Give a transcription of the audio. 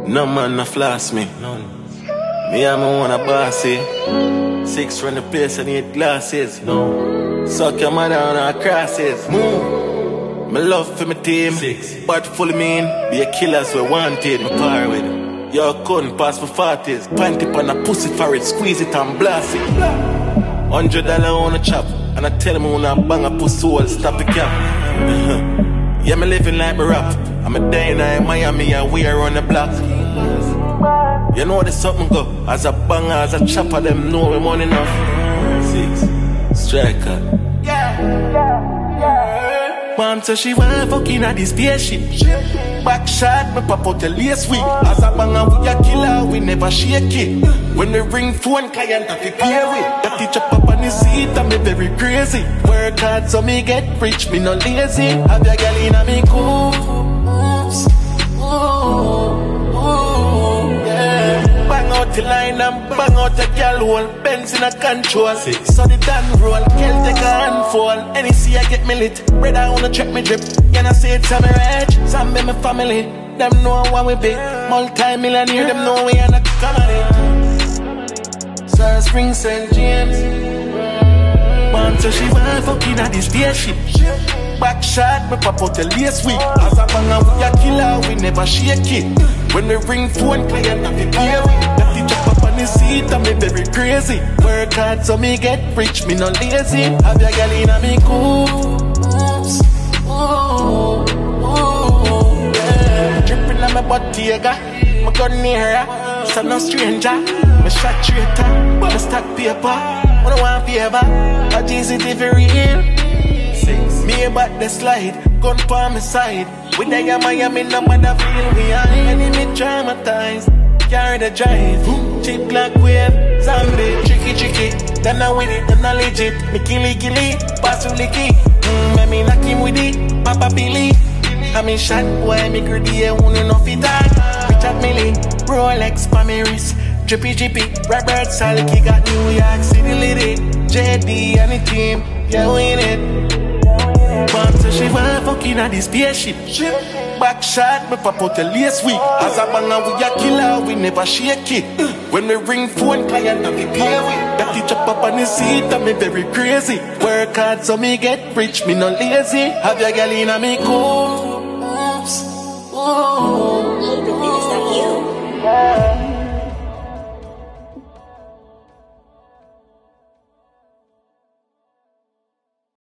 No man no floss me. Me and my one a bossy. 6 run the place and 8 glasses. Suck your mother on our crosses. Move. My love for my team. 6. But fully mean. Be a killers we wanted. My power with it. Your couldn't pass for 40s. Pint it on a pussy for it. Squeeze it and blast it. $100 on a chop. And I tell him when I bang a pussy hole. Stop the cap. Yeah, me living like me rap. I'm a day now in Miami and we are on the block. You know there's something go. As a banger, as a chopper, them know we money enough. 6 striker. Mom said she want fucking at this spaceship. Back shot, me pop out the lace week. As a banger, we a killer, we never shake it. When the ring phone, client have to pay with. That teacher pop on the seat, and me very crazy. Work hard so me get rich, me no lazy. Have your girl in a me cool. Bang out the line and bang out the girl hole. Benz in a control. So the Dan roll, girl take a handful. Any see I get me lit. Brother I wanna check me drip. You know say it's a me rich. Some be my family. Them know what we be. Multi-millionaire, them know we ain't a comedy. Sarah Springs, St. James. Mom so she want fucking at this spaceship. Back shot, me pop out the lace week. As a banger, we a killer, we never shake it. When the ring phone, client have to pay with. That teacher pop on the seat, and me very crazy. Work hard so me get rich, me no lazy. Have your girl in a me coops. Dripping on my Bottega, my gun near her. So no stranger, me shot traitor. Me stack paper, I don't want favor. A GCT for real. 6 me about the slide, gun pa my side. With the Miami, no matter feel behind. Enemy traumatized, carry the drive. Cheap black wave, zombie, tricky. Then I with it, then I legit. Me killy, pass to licky. Me knock him with it, Papa Billy. I mean shot, boy, me greedy, I won't enough it die. Richard Millie, Rolex, pa me wrist. Drippy, Robert Salky got New York City lit it. JD and the team, yeah, win it. Mom said she want fucking at this spaceship. Back shot, me pop out the lace week. As a banger, we a killer, we never shake it. When the ring phone, client have to pay with. That teacher pop on the seat, and me very crazy. Work hard so me get rich, me no lazy. Have your girl in a me coops. Hey, baby, is that you?